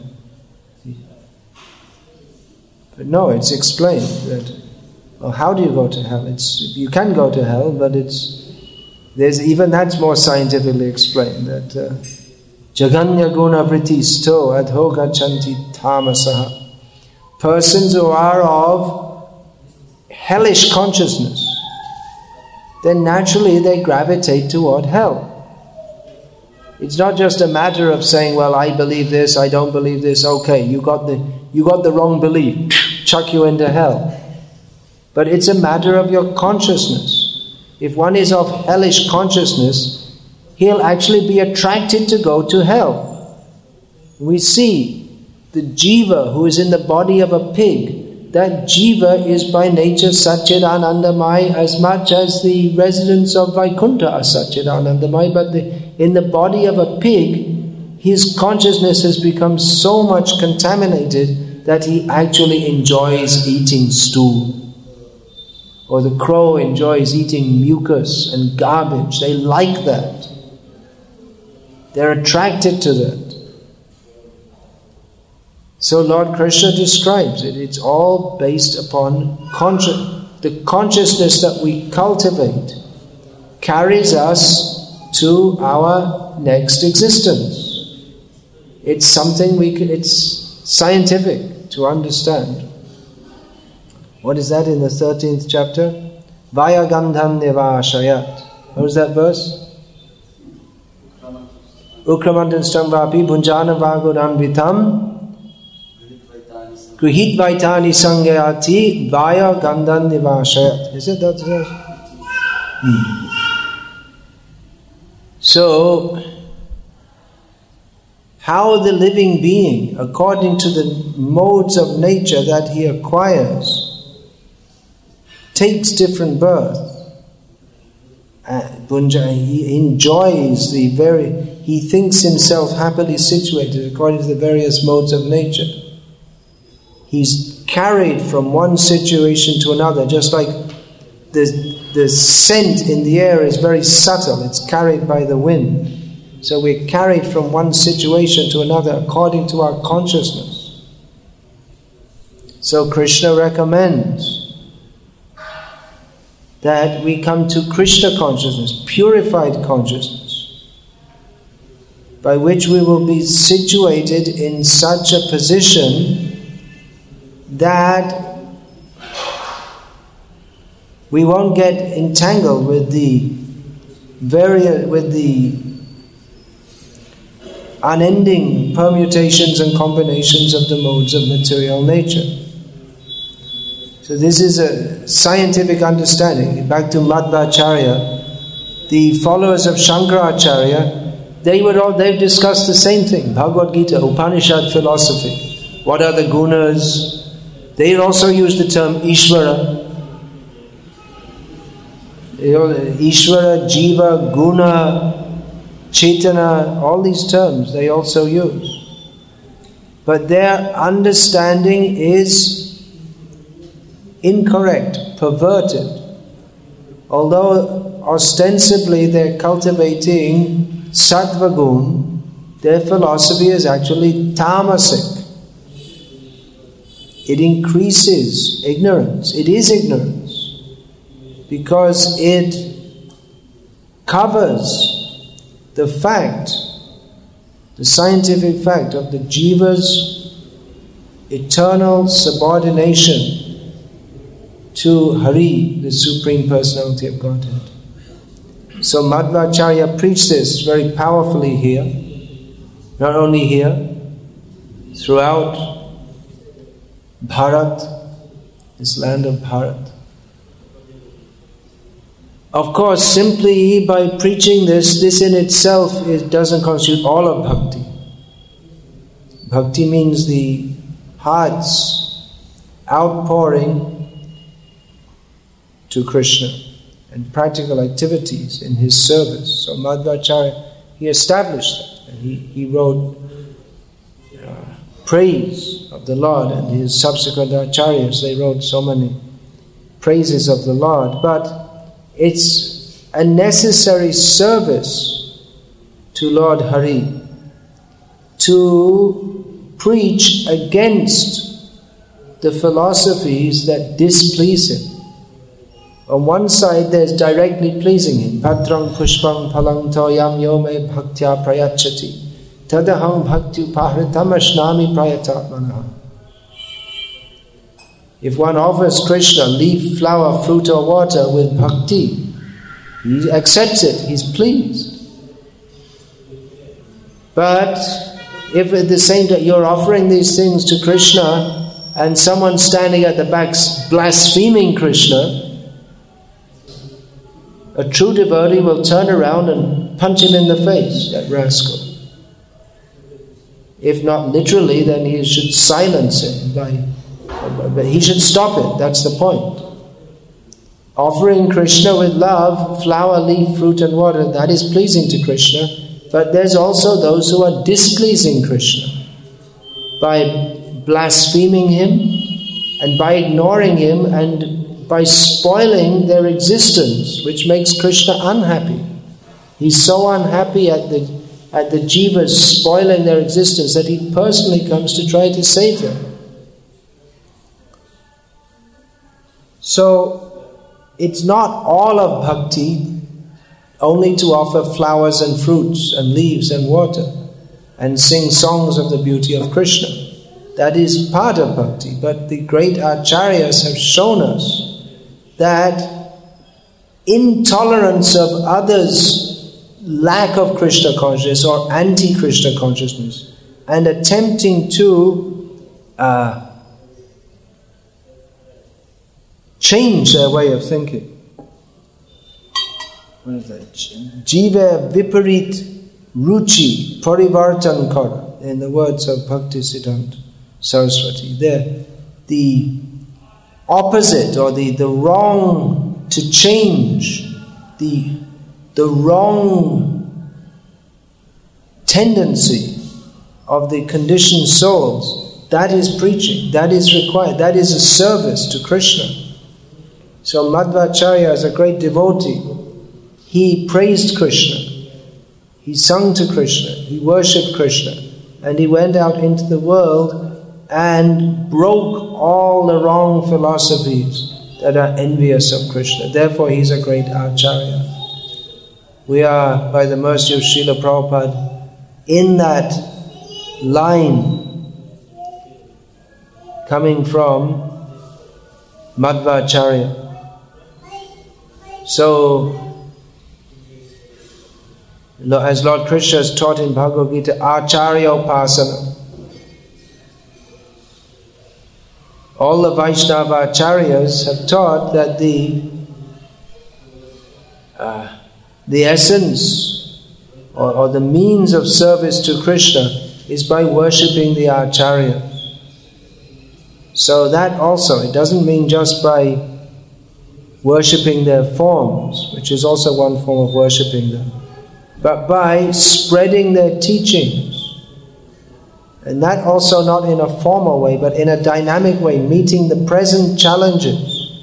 But no, it's explained that, well, how do you go to hell? It's, you can go to hell, but it's, there's even that's more scientifically explained, that uh, Jaganya guna vritisto adho gachanti tamasaha. Persons who are of hellish consciousness, then naturally they gravitate toward hell. It's not just a matter of saying, well, I believe this, I don't believe this, okay, you got the you got the wrong belief, chuck you into hell. But it's a matter of your consciousness. If one is of hellish consciousness, he'll actually be attracted to go to hell. We see the jiva who is in the body of a pig, that jiva is by nature Satchidanandamai as much as the residents of Vaikuntha are Satchidanandamai, but the, in the body of a pig, his consciousness has become so much contaminated that he actually enjoys eating stool. Or the crow enjoys eating mucus and garbage. They like that. They're attracted to that. So Lord Krishna describes it. It's all based upon consci- the consciousness that we cultivate carries us to our next existence. It's something we can, it's scientific to understand. What is that in the thirteenth chapter? Vaya gandhan nivashayat. What is that verse? Ukramantam vapi bhunjana vagudan vitam Grihit vaitani sangyati vaya gandhan nivashayat. Is it that verse? Hmm. So, how the living being, according to the modes of nature that he acquires, takes different birth. Uh, he enjoys the very, he thinks himself happily situated according to the various modes of nature. He's carried from one situation to another, just like the, the scent in the air is very subtle, it's carried by the wind. So we're carried from one situation to another according to our consciousness. So Krishna recommends that we come to Krishna consciousness, purified consciousness, by which we will be situated in such a position that we won't get entangled with the very with the unending permutations and combinations of the modes of material nature. So this is a scientific understanding. Back to Madhvacharya, the followers of Shankaracharya, they would all they've discussed the same thing. Bhagavad Gita, Upanishad philosophy. What are the gunas? They also use the term Ishvara. Ishvara, Jiva, Guna, Chaitana, all these terms they also use. But their understanding is incorrect, perverted. Although ostensibly they're cultivating sattva gun, their philosophy is actually tamasic. It increases ignorance. It is ignorance because it covers the fact, the scientific fact of the jiva's eternal subordination to Hari, the Supreme Personality of Godhead. So Madhvacharya preached this very powerfully here, not only here, throughout Bharat, this land of Bharat. Of course, simply by preaching this, this in itself it doesn't constitute all of bhakti. Bhakti means the heart's outpouring to Krishna and practical activities in his service. So Madhvacharya, he established that. And he, he wrote uh, praise of the Lord, and his subsequent acharyas, they wrote so many praises of the Lord. But it's a necessary service to Lord Hari to preach against the philosophies that displease him. On one side, there's directly pleasing him. Patrang pushpam phalang toyam yome bhaktya prayachati tadaham bhakti upahritam ashnami prayatatmanaha. If one offers Krishna leaf, flower, fruit or water with bhakti, he accepts it, he's pleased. But if at the same time you're offering these things to Krishna and someone standing at the back blaspheming Krishna, a true devotee will turn around and punch him in the face, that rascal. If not literally, then he should silence him by, but he should stop it, that's the point. Offering Krishna with love, flower, leaf, fruit and water, that is pleasing to Krishna. But there's also those who are displeasing Krishna by blaspheming him and by ignoring him and by spoiling their existence, which makes Krishna unhappy. He's so unhappy at the at the jivas spoiling their existence that he personally comes to try to save them. So it's not all of bhakti only to offer flowers and fruits and leaves and water and sing songs of the beauty of Krishna. That is part of bhakti, but the great acharyas have shown us that intolerance of others' lack of Krishna consciousness or anti-Krishna consciousness and attempting to uh, change their way of thinking. What is that? Jiva viparit ruchi parivartan kara, in the words of Bhaktisiddhanta Saraswati. There, the opposite or the, the wrong to change, the, the wrong tendency of the conditioned souls, that is preaching, that is required, that is a service to Krishna. So Madhvacharya, as a great devotee, he praised Krishna, he sung to Krishna, he worshipped Krishna, and he went out into the world and broke all the wrong philosophies that are envious of Krishna. Therefore he's a great acharya. We are, by the mercy of Srila Prabhupada, in that line coming from Madhvacharya. So, as Lord Krishna has taught in Bhagavad Gita, Acharya Upasana. All the Vaishnava Acharyas have taught that the uh, the essence or, or the means of service to Krishna is by worshipping the Acharya. So that also, it doesn't mean just by worshipping their forms, which is also one form of worshipping them, but by spreading their teachings. And that also not in a formal way, but in a dynamic way, meeting the present challenges.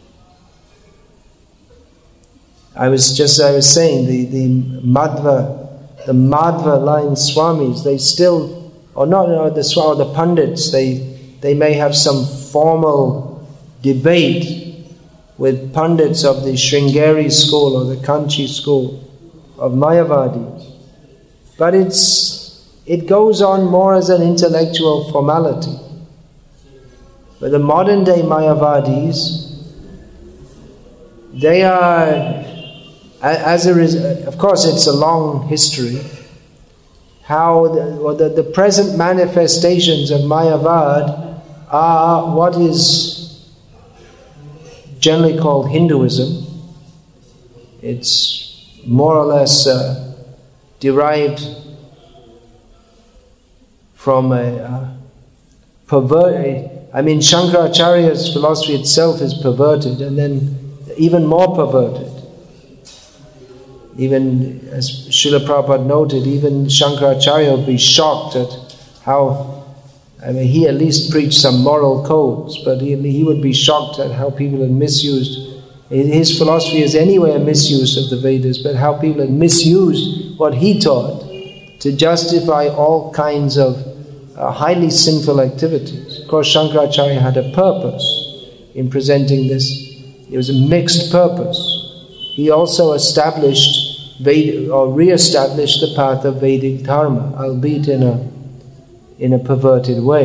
I was just, I was saying, the, the Madhva, the Madhva line Swamis, they still, or not or the or the Pandits, they, they may have some formal debate with Pandits of the Sringeri school or the Kanchi school of Mayavadis. But it's it goes on more as an intellectual formality. But the modern day Mayavadis, they are, as a result, of course it's a long history, how the, or the, the present manifestations of Mayavad are what is generally called Hinduism. It's more or less uh, derived from a uh, pervert. I mean, Shankaracharya's philosophy itself is perverted, and then even more perverted. Even, as Srila Prabhupada noted, even Shankaracharya would be shocked at how, I mean, he at least preached some moral codes, but he, he would be shocked at how people had misused. His philosophy is anyway a misuse of the Vedas, but how people had misused what he taught to justify all kinds of uh, highly sinful activities. Of course, Shankaracharya had a purpose in presenting this. It was a mixed purpose. He also established Veda, or re-established the path of Vedic Dharma, albeit in a in a perverted way.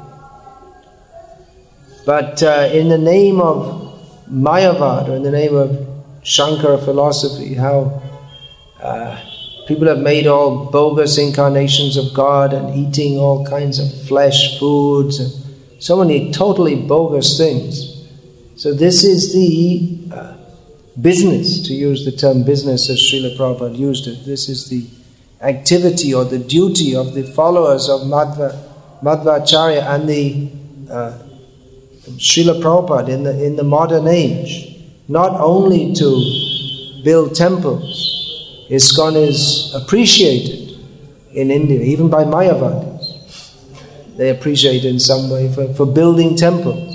But uh, in the name of Mayavad, or in the name of Shankara philosophy, how uh, people have made all bogus incarnations of God and eating all kinds of flesh foods and so many totally bogus things. So this is the uh, business, to use the term business as Srila Prabhupada used it. This is the activity or the duty of the followers of Madhva, Madhvacharya and the uh, Srila Prabhupada in the, in the modern age. Not only to build temples. ISKCON is appreciated in India, even by Mayavadis. They appreciate it in some way for, for building temples.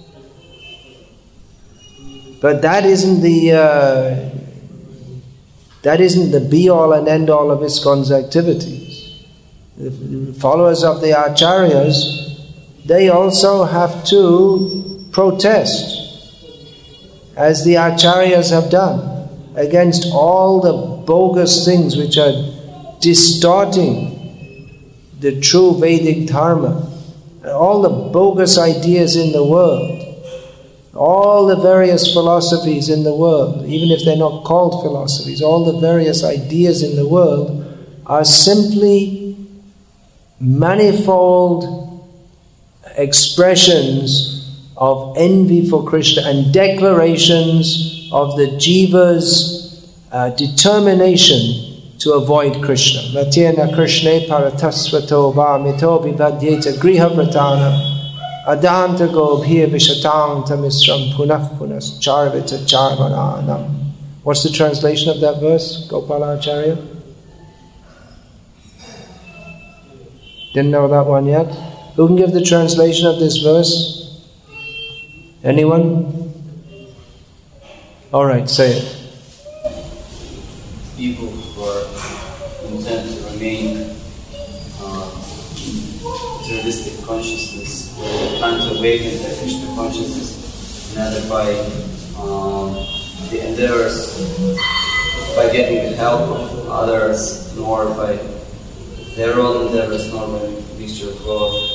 But that isn't the uh, that isn't the be-all and end-all of ISKCON's activities. The followers of the Acharyas, they also have to protest, as the Acharyas have done, against all the bogus things which are distorting the true Vedic Dharma, all the bogus ideas in the world. All the various philosophies in the world, even if they're not called philosophies, all the various ideas in the world are simply manifold expressions of envy for Krishna and declarations of the jiva's uh, determination to avoid Krishna. Matyena Krishne paratasvato va mito vibhadyeta griha vratana Adanta gobhir vishatang tamisram punah punas charvita charvananam. What's the translation of that verse, Gopalacharya? Didn't know that one yet? Who can give the translation of this verse? Anyone? Alright, say it. People who are intent to remain uh, materialistic consciousness, they plan to awaken their Krishna consciousness, neither by um, the endeavors, by getting the help of others, nor by their own endeavors, nor by mixture of both.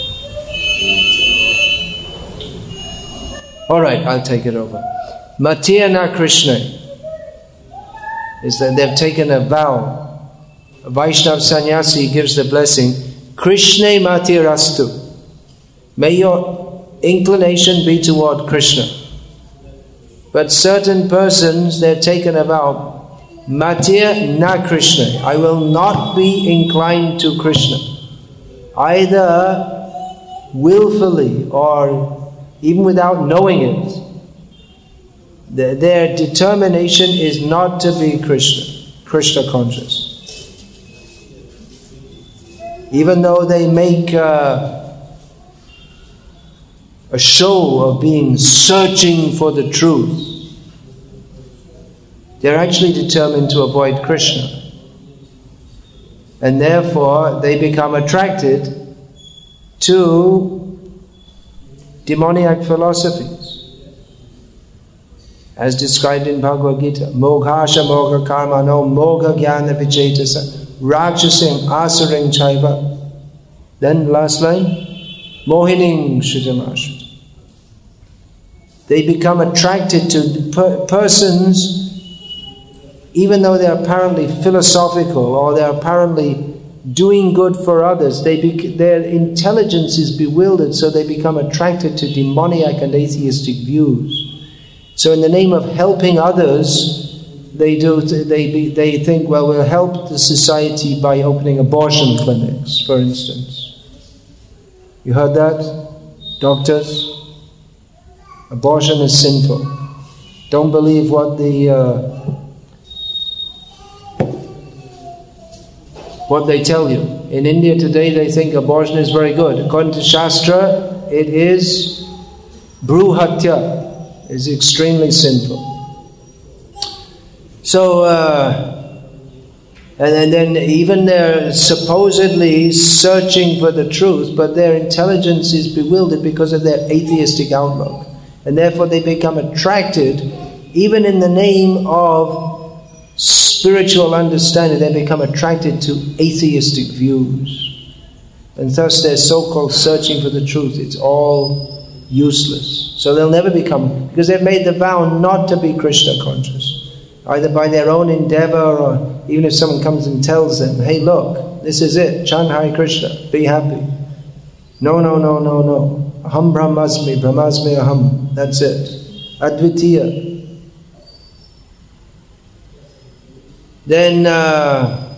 All right, I'll take it over. Matyena Krishna is that they've taken a vow. A Vaishnav sannyasi gives the blessing, Krishna matirastu. May your inclination be toward Krishna. But certain persons, they've taken a vow, Matya na Krishna. I will not be inclined to Krishna. Either willfully or even without knowing it. Their, their determination is not to be Krishna, Krishna conscious. Even though they make uh, a show of being searching for the truth, they're actually determined to avoid Krishna. And therefore they become attracted to demoniac philosophies. As described in Bhagavad Gita, Moghasha Mogha Karmano Mogha Jnana Vichetasa Rakshasim Asaring Chaiva. Then last line, Mohining Shritamashrit. They become attracted to per- persons, even though they're apparently philosophical or they're apparently doing good for others, they bec- their intelligence is bewildered, so they become attracted to demoniac and atheistic views. So in the name of helping others, they do they they think, well, we'll help the society by opening abortion clinics, for instance. You heard that? Doctors? Abortion is sinful. Don't believe what the uh, what they tell you. In India today, they think abortion is very good. According to Shastra, it is bruhatya, is extremely sinful. So, uh, and, and then even they're supposedly searching for the truth, but their intelligence is bewildered because of their atheistic outlook. And therefore they become attracted, even in the name of spiritual understanding, they become attracted to atheistic views. And thus their so-called searching for the truth, it's all useless. So they'll never become, because they've made the vow not to be Krishna conscious, either by their own endeavor or even if someone comes and tells them, hey look, this is it, chant Hare Krishna, be happy. No, no, no, no, no. Aham brahmasmi, brahmasmi aham. That's it. Advitiya. Then, uh,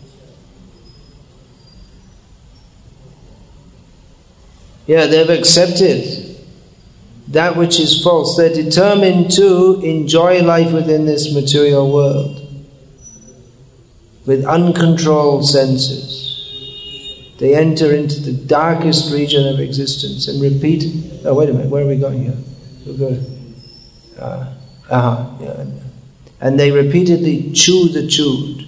yeah, they've accepted that which is false. They're determined to enjoy life within this material world with uncontrolled senses. They enter into the darkest region of existence and repeat. Oh, wait a minute, where are we going here? We'll go. Uh, uh-huh, yeah. And they repeatedly chew the chewed.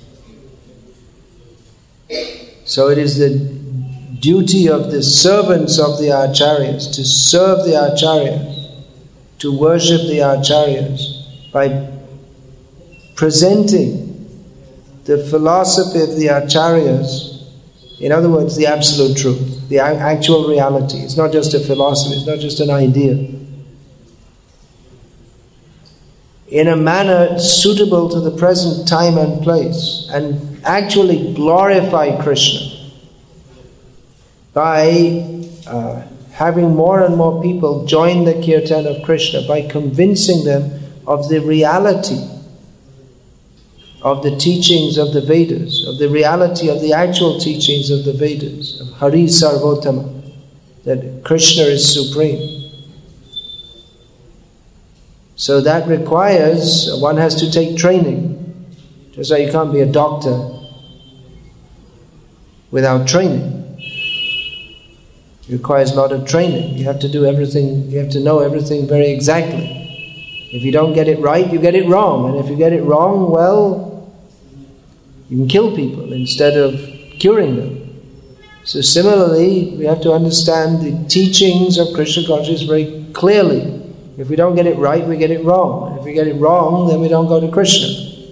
So it is the duty of the servants of the Acharyas to serve the Acharyas, to worship the Acharyas by presenting the philosophy of the Acharyas. In other words, the absolute truth, the actual reality. It's not just a philosophy, it's not just an idea. In a manner suitable to the present time and place, and actually glorify Krishna by uh, having more and more people join the kirtan of Krishna, by convincing them of the reality of the teachings of the Vedas, of the reality of the actual teachings of the Vedas, of Hari Sarvotama, that Krishna is supreme. So that requires, one has to take training. Just like you can't be a doctor without training. It requires a lot of training. You have to do everything, you have to know everything very exactly. If you don't get it right, you get it wrong. And if you get it wrong, well, you can kill people instead of curing them. So similarly, we have to understand the teachings of Krishna consciousness very clearly. If we don't get it right, we get it wrong. And if we get it wrong, then we don't go to Krishna.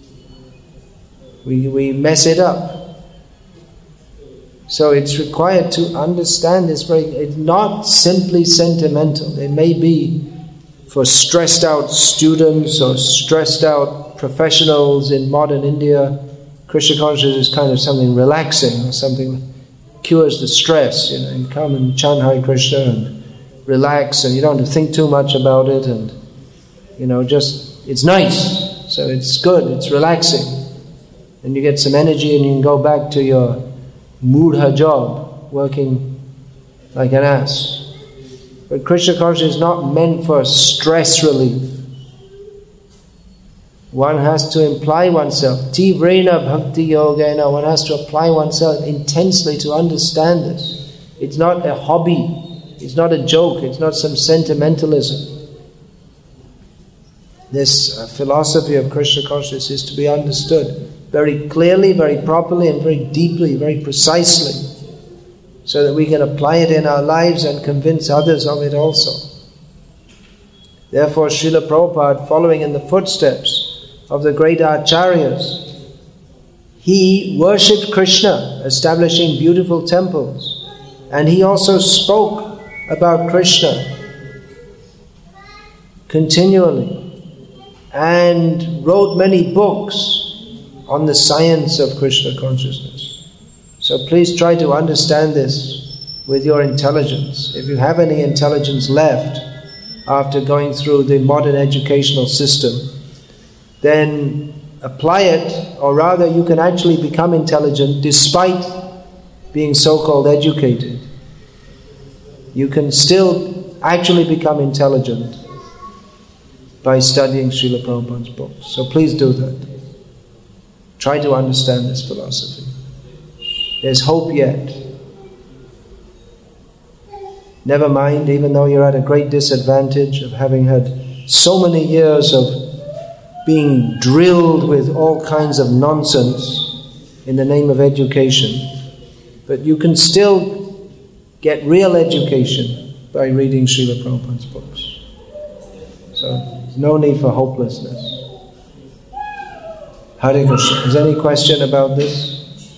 We, we mess it up. So it's required to understand this very, it's not simply sentimental. It may be for stressed out students or stressed out professionals in modern India. Krishna consciousness is kind of something relaxing, something cures the stress, you know, and come and chant Hare Krishna and relax, and you don't have to think too much about it, and you know, just, it's nice, so it's good, it's relaxing. And you get some energy and you can go back to your mudha job, working like an ass. But Krishna consciousness is not meant for stress relief. One has to imply oneself. Tivrena bhakti yogena. One has to apply oneself intensely to understand this. It's not a hobby. It's not a joke. It's not some sentimentalism. This uh, philosophy of Krishna consciousness is to be understood very clearly, very properly, and very deeply, very precisely, so that we can apply it in our lives and convince others of it also. Therefore, Srila Prabhupada, following in the footsteps of the great Acharyas, he worshipped Krishna, establishing beautiful temples, and he also spoke about Krishna continually and wrote many books on the science of Krishna consciousness. So please try to understand this with your intelligence. If you have any intelligence left, after going through the modern educational system, then apply it, or rather you can actually become intelligent despite being so-called educated. You can still actually become intelligent by studying Srila Prabhupada's books. So please do that. Try to understand this philosophy. There's hope yet. Never mind, even though you're at a great disadvantage of having had so many years of being drilled with all kinds of nonsense in the name of education, but you can still get real education by reading Srila Prabhupada's books. So there's no need for hopelessness. Hare Krishna. Is there any question about this?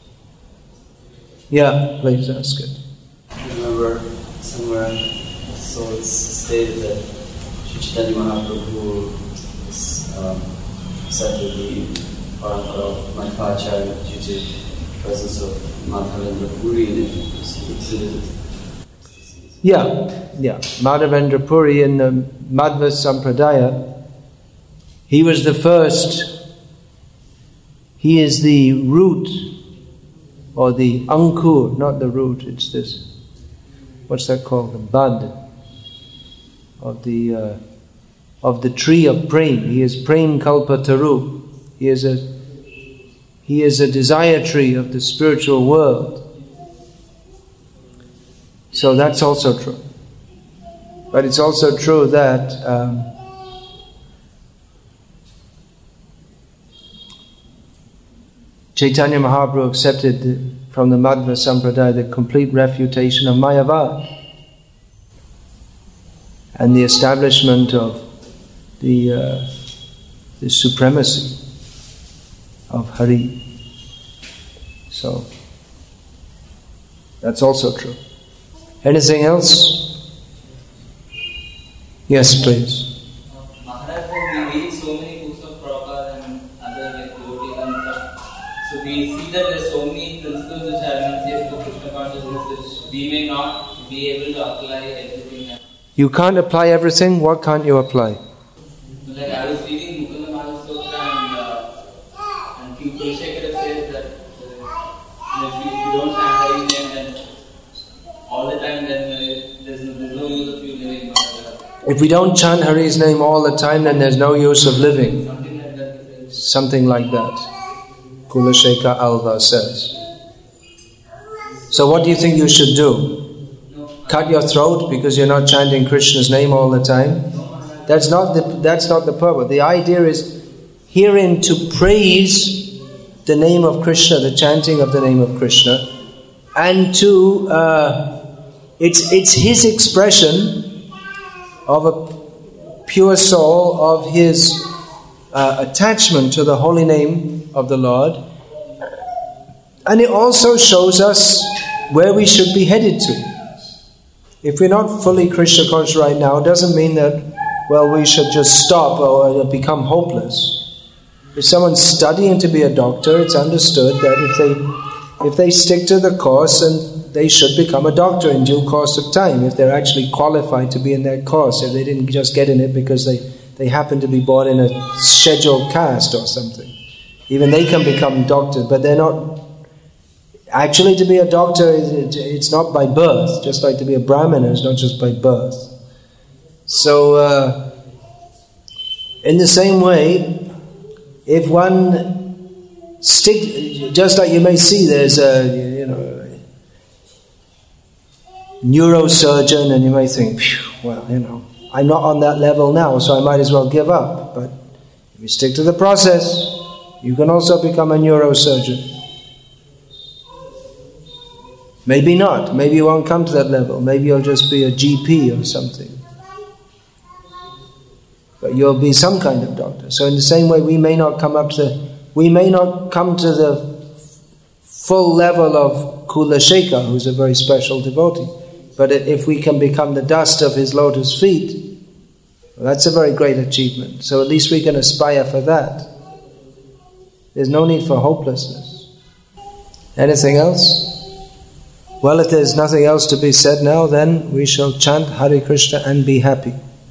Yeah, please ask it. I remember somewhere, so it's stated that Sri Chaitanya Mahaprabhu is um, said to be Parampara of Madhvacharya due to the presence of Madhavendra Puri in it. Yeah, yeah. Madhavendra Puri in the Madhva Sampradaya, he was the first. He is the root, or the ankur, not the root, it's this, what's that called? The bud of the uh, of the tree of prem. He is prem kalpataru. He is a he is a desire tree of the spiritual world. So that's also true. But it's also true that um, Chaitanya Mahaprabhu accepted the, from the Madhva Sampradaya the complete refutation of Mayavad and the establishment of the, uh, the supremacy of Hari. So, that's also true. Anything else? Yes, please. Maharaj, we read so many books of Prabhupada and other like devotees and stuff. So we see that there are so many principles which are enunciated for Krishna consciousness which we may not be able to apply everything. You can't apply everything? What can't you apply? Like I was reading Mukunda Maharaj Sutra and uh, and King Kulashekara says that uh, if, you, if you don't chant Hari's name then all the time, then uh, there's, no, there's no use of you living. Uh, if we don't chant Hari's name all the time, then there's no use of living. Something like that. Something like that. Kulashekara Alva says. So what do you think you should do? No, Cut your throat because you're not chanting Krishna's name all the time? That's not the, that's not the purpose. The idea is herein to praise the name of Krishna, the chanting of the name of Krishna, and to uh, it's it's his expression of a pure soul, of his uh, attachment to the holy name of the Lord, and it also shows us where we should be headed to. If we're not fully Krishna conscious right now, it doesn't mean that, well, we should just stop or become hopeless. If someone's studying to be a doctor, it's understood that if they if they stick to the course, and they should become a doctor in due course of time, if they're actually qualified to be in that course, if they didn't just get in it because they, they happen to be born in a scheduled caste or something. Even they can become doctors, but they're not. Actually, to be a doctor, it's not by birth, just like to be a Brahmana is not just by birth. So, uh, in the same way, if one stick, just like you may see, there's a you know neurosurgeon, and you may think, well, you know, I'm not on that level now, so I might as well give up. But if you stick to the process, you can also become a neurosurgeon. Maybe not. Maybe you won't come to that level. Maybe you'll just be a G P or something. But you'll be some kind of doctor. So in the same way, we may not come up to, we may not come to the full level of Kulashekara, who's a very special devotee. But if we can become the dust of his lotus feet, well, that's a very great achievement. So at least we can aspire for that. There's no need for hopelessness. Anything else? Well, if there's nothing else to be said now, then we shall chant Hare Krishna and be happy.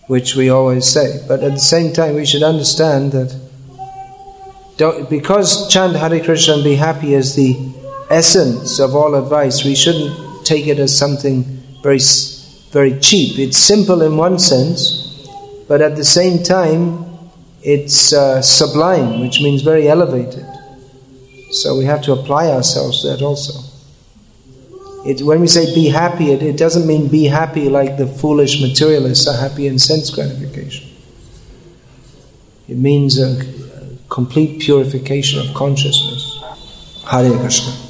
which we always say. But at the same time, we should understand that don't, because chant Hare Krishna and be happy is the essence of all advice, we shouldn't take it as something very, very cheap. It's simple in one sense, but at the same time, it's uh, sublime, which means very elevated. So we have to apply ourselves to that also. It, when we say be happy, it, it doesn't mean be happy like the foolish materialists are happy in sense gratification. It means a, a complete purification of consciousness. Hare Krishna.